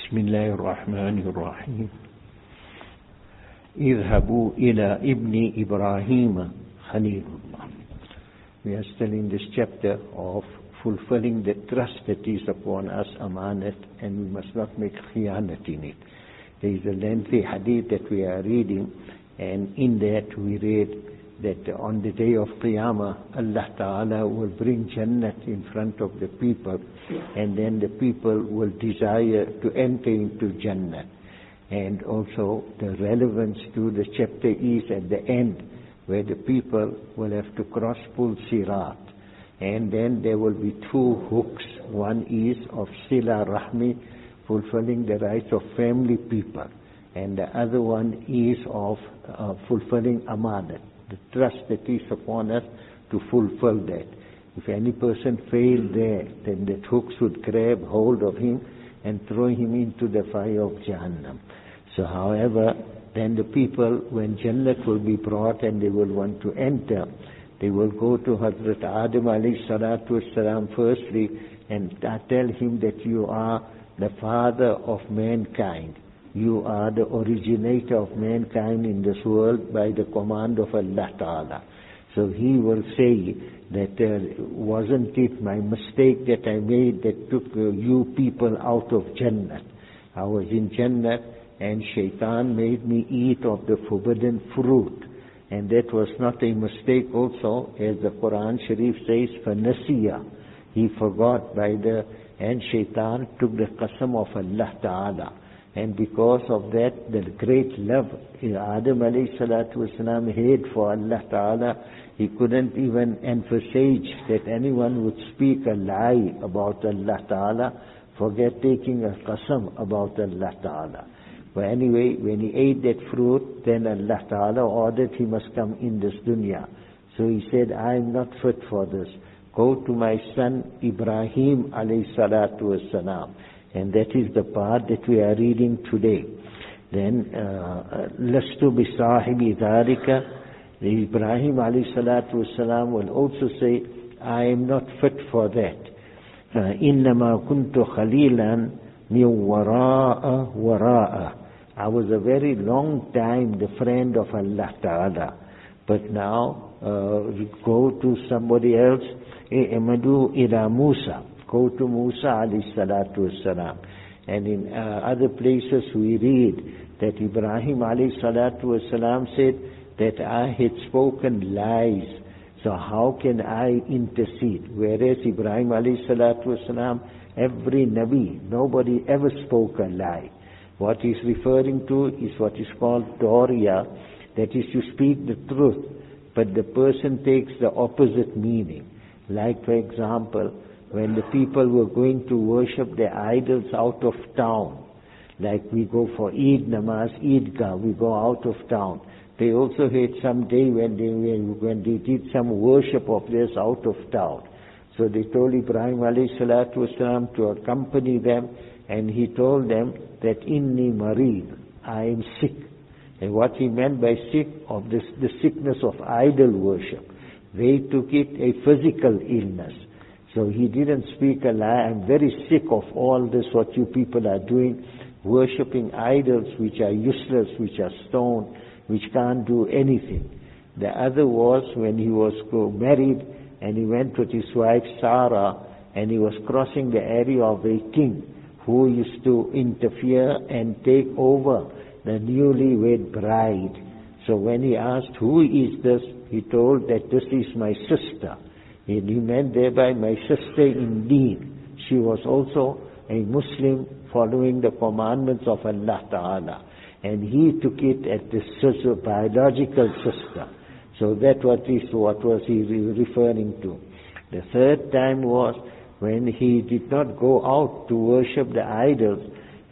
بسم الله الرحمن الرحيم اذهبوا إلى ابن إبراهيم خليل الله. We are still in this chapter of fulfilling the trust that is upon us, amanat, and we must not make khiyanat in it. There is a lengthy hadith that we are reading, and in that we read that on the day of Qiyamah, Allah Ta'ala will bring Jannat in front of the people, and then the people will desire to enter into Jannat. And also the relevance to the chapter is at the end, where the people will have to cross Pul Sirat. And then there will be two hooks. One is of Sila Rahmi, fulfilling the rights of family people. And the other one is of fulfilling Amanat, the trust that is upon us to fulfill that. If any person failed there, then that hooks would grab hold of him and throw him into the fire of Jahannam. So however, then the people, when Jannat will be brought and they will want to enter, they will go to Hazrat Adam alayhi salatu wasalam firstly and tell him that you are the father of mankind. You are the originator of mankind in this world by the command of Allah Ta'ala. So he will say that wasn't it my mistake that I made that took you people out of Jannat? I was in Jannat and Shaitan made me eat of the forbidden fruit. And that was not a mistake also, as the Quran Sharif says, فَنَسِيَ. He forgot and Shaitan took the qasam of Allah Ta'ala. And because of that, the great love Adam alayhi salatu wasalam had for Allah Ta'ala, he couldn't even envisage that anyone would speak a lie about Allah Ta'ala, forget taking a qasam about Allah Ta'ala. But anyway, when he ate that fruit, then Allah Ta'ala ordered he must come in this dunya. So he said, I am not fit for this. Go to my son Ibrahim alayhi salatu wasalam. And that is the part that we are reading today. Then, Lastu bisahibi dhalika. Ibrahim alayhi salatu wasalam will also say, I am not fit for that. Innama kuntu khalilan min wara'a. I was a very long time the friend of Allah Ta'ala. But now, go to somebody else. Amadu ila Musa. Go to Musa alayhi salatu wassalam. And in other places we read that Ibrahim alayhi salatu wassalam said that I had spoken lies. So how can I intercede? Whereas Ibrahim alayhi salatu wassalam, every Nabi, nobody ever spoke a lie. What he's referring to is what is called Doriya, that is to speak the truth, but the person takes the opposite meaning. Like for example, when the people were going to worship their idols out of town, like we go for Eid Namaz, Eidgah, we go out of town. They also had some day when they did some worship of theirs out of town. So they told Ibrahim alayhi salatu wasalam to accompany them, and he told them that inni marid, I am sick. And what he meant by sick, of the sickness of idol worship. They took it a physical illness. So he didn't speak a lie. I'm very sick of all this, what you people are doing, worshipping idols which are useless, which are stone, which can't do anything. The other was when he was married and he went with his wife Sarah, and he was crossing the area of a king who used to interfere and take over the newlywed bride. So when he asked, who is this? He told that this is my sister. And he meant thereby my sister in deen. She was also a Muslim following the commandments of Allah Ta'ala. And he took it as the biological sister. So that what was he referring to. The third time was when he did not go out to worship the idols,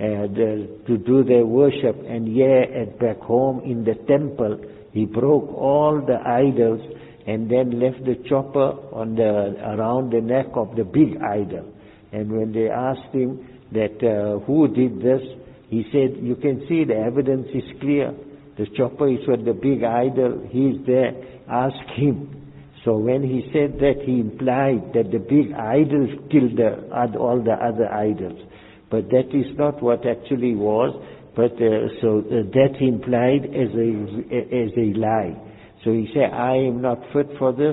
to do their worship, and back home in the temple, he broke all the idols and then left the chopper around the neck of the big idol. And when they asked him that who did this, he said, you can see the evidence is clear. The chopper is with the big idol. He is there. Ask him. So when he said that, he implied that the big idols killed all the other idols. But that is not what actually was. But so that implied as a lie. So he said, I am not fit for this.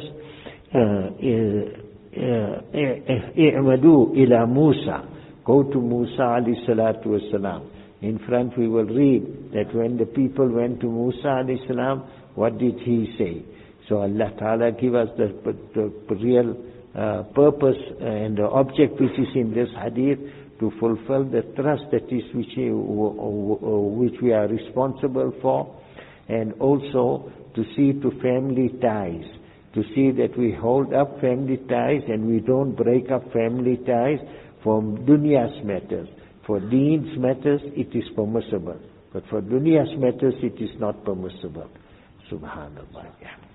I'madu ila Musa. Go to Musa alayhi salatu wasalam. In front we will read that when the people went to Musa alayhi salam, what did he say? So Allah Ta'ala give us the real purpose and the object which is in this hadith, to fulfill the trust that is which we are responsible for, and also to see to family ties, to see that we hold up family ties and we don't break up family ties for dunya's matters. For deen's matters it is permissible, but for dunya's matters it is not permissible. Subhanallah. Yeah.